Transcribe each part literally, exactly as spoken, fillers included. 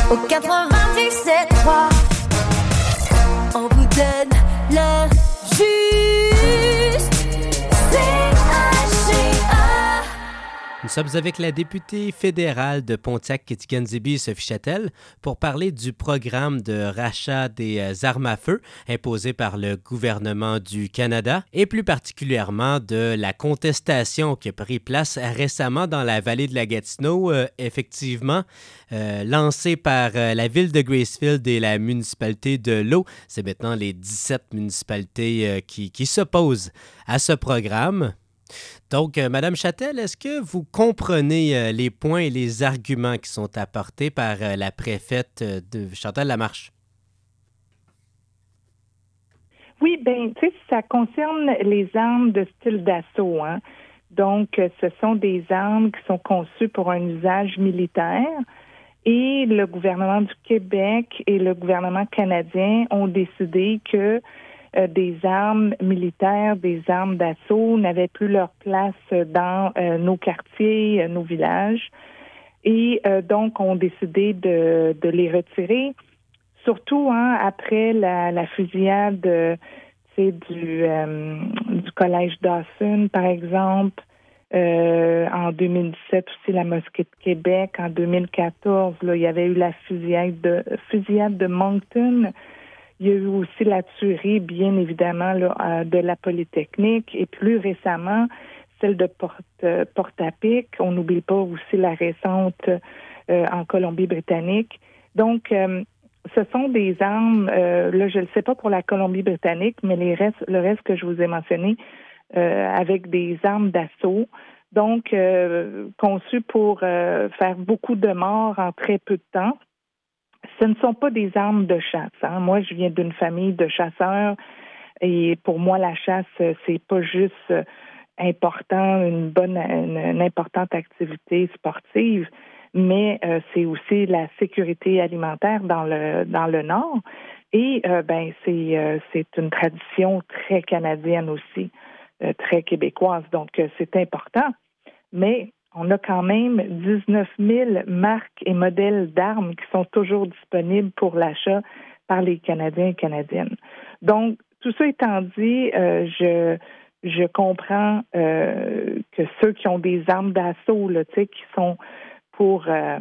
au quatre-vingt-dix-sept trois. On vous donne le juste C H G A. Nous sommes avec la députée fédérale de Pontiac-Kitikenzébi, Sophie Chatel, pour parler du programme de rachat des armes à feu imposé par le gouvernement du Canada et plus particulièrement de la contestation qui a pris place récemment dans la vallée de la Gatineau, euh, effectivement euh, lancée par euh, la ville de Gracefield et la municipalité de L'Eau. C'est maintenant les dix-sept municipalités euh, qui, qui s'opposent à ce programme. Donc, euh, Madame Chatel, est-ce que vous comprenez euh, les points et les arguments qui sont apportés par euh, la préfète euh, de Chantal Lamarche? Oui, bien, tu sais, ça concerne les armes de style d'assaut, hein. Donc, euh, ce sont des armes qui sont conçues pour un usage militaire et le gouvernement du Québec et le gouvernement canadien ont décidé que Euh, des armes militaires, des armes d'assaut n'avaient plus leur place dans euh, nos quartiers, euh, nos villages, et euh, donc ont décidé de, de les retirer, surtout hein, après la, la fusillade euh, du, euh, du collège Dawson, par exemple, euh, en deux mille dix-sept aussi la Mosquée de Québec, en deux mille quatorze, là, il y avait eu la fusillade de, fusillade de Moncton. Il y a eu aussi la tuerie, bien évidemment, là, de la Polytechnique et plus récemment, celle de Porte, Portapic. On n'oublie pas aussi la récente euh, en Colombie-Britannique. Donc, euh, ce sont des armes, euh, là, je ne le sais pas pour la Colombie-Britannique, mais les restes, le reste que je vous ai mentionné, euh, avec des armes d'assaut, donc euh, conçues pour euh, faire beaucoup de morts en très peu de temps. Ce ne sont pas des armes de chasse. Hein. Moi, je viens d'une famille de chasseurs et pour moi, la chasse, c'est pas juste important, une bonne, une, une importante activité sportive, mais euh, c'est aussi la sécurité alimentaire dans le dans le Nord. Et euh, ben c'est euh, c'est une tradition très canadienne aussi, euh, très québécoise. Donc euh, c'est important, mais on a quand même dix-neuf mille marques et modèles d'armes qui sont toujours disponibles pour l'achat par les Canadiens et Canadiennes. Donc, tout ça étant dit, euh, je, je comprends euh, que ceux qui ont des armes d'assaut, là, tu sais, qui sont pour euh,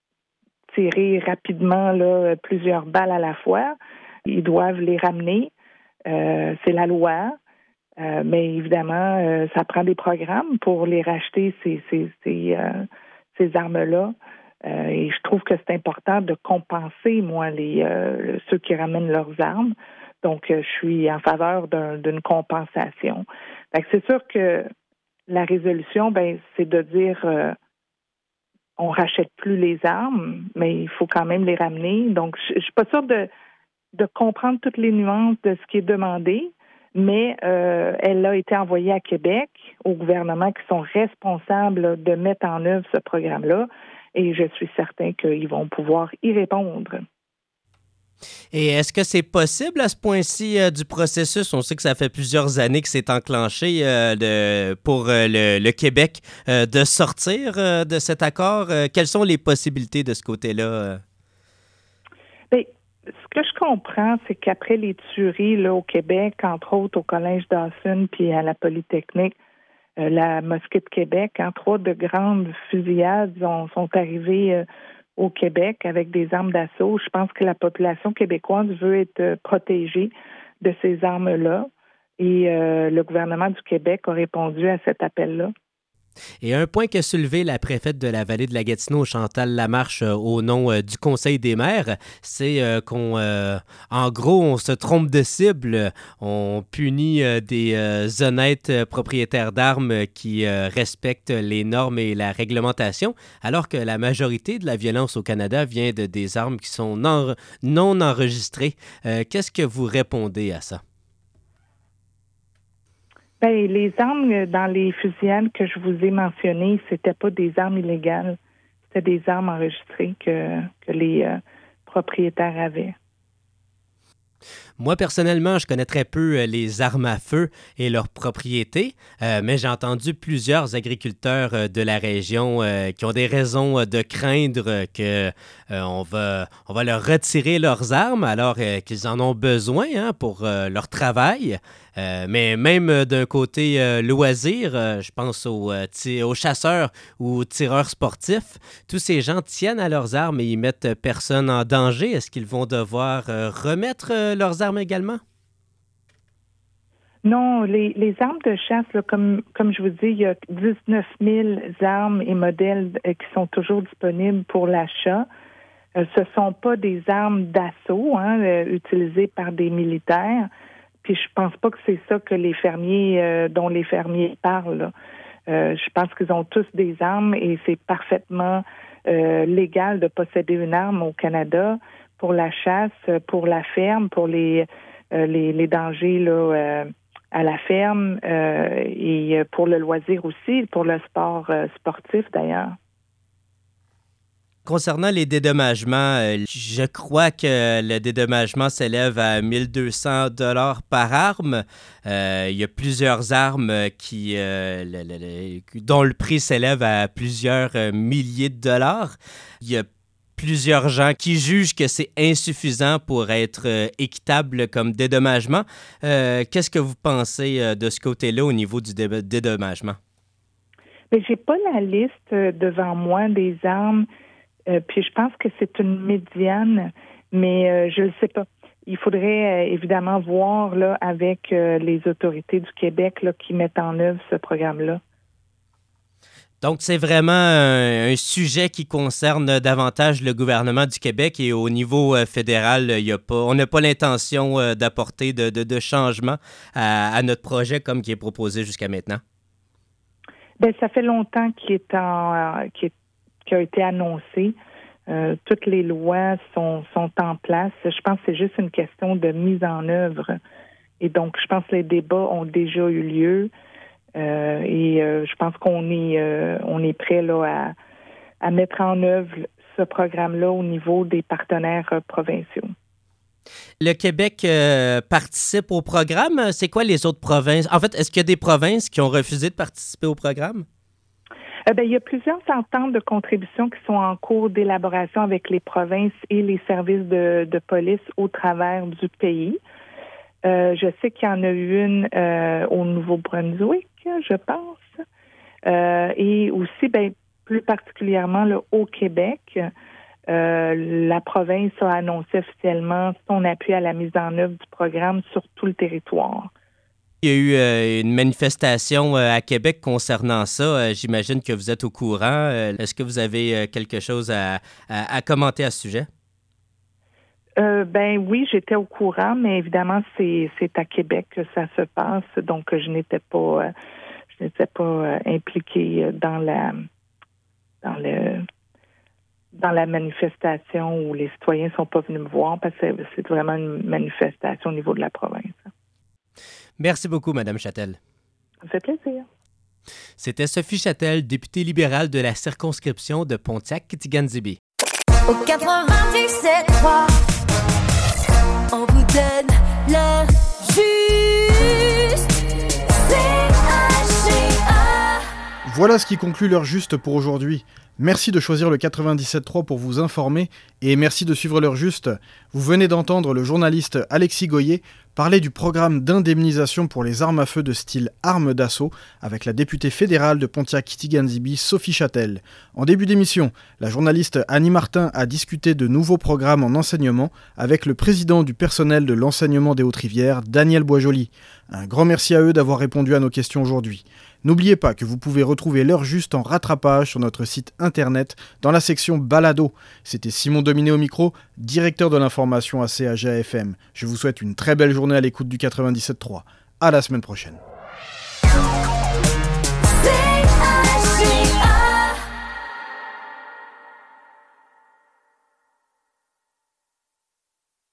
tirer rapidement là, plusieurs balles à la fois, ils doivent les ramener. Euh, c'est la loi. Euh, mais évidemment, euh, ça prend des programmes pour les racheter, ces, ces, ces, euh, ces armes-là. Euh, et je trouve que c'est important de compenser, moi, les euh, ceux qui ramènent leurs armes. Donc, euh, je suis en faveur d'un, d'une compensation. Fait que c'est sûr que la résolution, ben, c'est de dire euh, on rachète plus les armes, mais il faut quand même les ramener. Donc, je, je suis pas sûre de, de comprendre toutes les nuances de ce qui est demandé. Mais euh, elle a été envoyée à Québec, au gouvernement qui sont responsables de mettre en œuvre ce programme-là, et je suis certain qu'ils vont pouvoir y répondre. Et est-ce que c'est possible à ce point-ci euh, du processus? On sait que ça fait plusieurs années que c'est enclenché euh, de, pour euh, le, le Québec euh, de sortir euh, de cet accord. Euh, quelles sont les possibilités de ce côté-là? Euh? Bien, ce que je comprends, c'est qu'après les tueries là, au Québec, entre autres au Collège Dawson puis à la Polytechnique, euh, la Mosquée de Québec, hein, trois de grandes fusillades ont, sont arrivées euh, au Québec avec des armes d'assaut. Je pense que la population québécoise veut être euh, protégée de ces armes-là et euh, le gouvernement du Québec a répondu à cet appel-là. Et un point qu'a soulevé la préfète de la vallée de la Gatineau, Chantal Lamarche, euh, au nom euh, du Conseil des maires, c'est euh, qu'on, euh, en gros, on se trompe de cible, on punit euh, des euh, honnêtes euh, propriétaires d'armes qui euh, respectent les normes et la réglementation, alors que la majorité de la violence au Canada vient de des armes qui sont non, non enregistrées. Euh, qu'est-ce que vous répondez à ça? Bien, les armes dans les fusillades que je vous ai mentionnées, c'était pas des armes illégales. C'était des armes enregistrées que, que les euh, propriétaires avaient. Moi, personnellement, je connais très peu euh, les armes à feu et leurs propriétés, euh, mais j'ai entendu plusieurs agriculteurs euh, de la région euh, qui ont des raisons euh, de craindre euh, que euh, on va, on va leur retirer leurs armes alors euh, qu'ils en ont besoin hein, pour euh, leur travail. Euh, mais même euh, d'un côté euh, loisir, euh, je pense aux, euh, ti- aux chasseurs ou aux tireurs sportifs, tous ces gens tiennent à leurs armes et ils mettent personne en danger. Est-ce qu'ils vont devoir euh, remettre euh, leurs armes également? Non, les, les armes de chasse, là, comme, comme je vous dis, il y a dix-neuf mille armes et modèles euh, qui sont toujours disponibles pour l'achat. Euh, ce ne sont pas des armes d'assaut hein, euh, utilisées par des militaires. Puis je pense pas que c'est ça que les fermiers, euh, dont les fermiers parlent. là. Euh, je pense qu'ils ont tous des armes et c'est parfaitement euh, légal de posséder une arme au Canada pour la chasse, pour la ferme, pour les euh, les, les dangers là, euh, à la ferme euh, et pour le loisir aussi, pour le sport euh, sportif d'ailleurs. Concernant les dédommagements, euh, je crois que le dédommagement s'élève à mille deux cents dollars par arme. Euh, il y a plusieurs armes qui, euh, le, le, le, dont le prix s'élève à plusieurs euh, milliers de dollars. Il y a plusieurs gens qui jugent que c'est insuffisant pour être euh, équitable comme dédommagement. Euh, qu'est-ce que vous pensez euh, de ce côté-là au niveau du dé- dédommagement? Mais j'ai pas la liste devant moi des armes. Euh, puis je pense que c'est une médiane, mais euh, je ne le sais pas. Il faudrait euh, évidemment voir là, avec euh, les autorités du Québec là, qui mettent en œuvre ce programme-là. Donc, c'est vraiment un, un sujet qui concerne davantage le gouvernement du Québec et au niveau euh, fédéral, il y a pas, on n'a pas l'intention euh, d'apporter de, de, de changement à, à notre projet comme qui est proposé jusqu'à maintenant. Bien, ça fait longtemps qu'il est en, euh, qu'il est qui a été annoncé. Euh, toutes les lois sont, sont en place. Je pense que c'est juste une question de mise en œuvre. Et donc, je pense que les débats ont déjà eu lieu. Euh, et euh, je pense qu'on est, euh, on est prêt là, à, à mettre en œuvre ce programme-là au niveau des partenaires euh, provinciaux. Le Québec euh, participe au programme. C'est quoi les autres provinces? En fait, est-ce qu'il y a des provinces qui ont refusé de participer au programme? Eh bien, il y a plusieurs ententes de contribution qui sont en cours d'élaboration avec les provinces et les services de, de police au travers du pays. Euh, je sais qu'il y en a eu une euh, au Nouveau-Brunswick, je pense, euh, et aussi, ben, plus particulièrement là, au Québec. Euh, la province a annoncé officiellement son appui à la mise en œuvre du programme sur tout le territoire. Il y a eu euh, une manifestation euh, à Québec concernant ça. Euh, j'imagine que vous êtes au courant. Euh, est-ce que vous avez euh, quelque chose à, à, à commenter à ce sujet? Euh, ben oui, j'étais au courant, mais évidemment, c'est, c'est à Québec que ça se passe, donc je n'étais pas euh, je n'étais pas euh, impliquée dans la dans le dans la manifestation où les citoyens ne sont pas venus me voir parce que c'est vraiment une manifestation au niveau de la province. Merci beaucoup, Mme Châtel. Ça me fait plaisir. C'était Sophie Châtel, députée libérale de la circonscription de Pontiac-Kitigan-Zibi. Au quatre-vingt-dix-sept trois, on vous donne l'heure juste. C H C A. Voilà ce qui conclut l'heure juste pour aujourd'hui. Merci de choisir le quatre-vingt-dix-sept trois pour vous informer et merci de suivre l'heure juste. Vous venez d'entendre le journaliste Alexis Goyer parler du programme d'indemnisation pour les armes à feu de style armes d'assaut avec la députée fédérale de Pontiac-Kitigan-Zibi, Sophie Châtel. En début d'émission, la journaliste Annie Martin a discuté de nouveaux programmes en enseignement avec le président du personnel de l'enseignement des Hautes-Rivières, Daniel Boisjoli. Un grand merci à eux d'avoir répondu à nos questions aujourd'hui. N'oubliez pas que vous pouvez retrouver l'heure juste en rattrapage sur notre site internet dans la section Balado. C'était Simon Dominé au micro, directeur de l'information à C A G A F M. Je vous souhaite une très belle journée à l'écoute du quatre-vingt-dix-sept trois. À la semaine prochaine.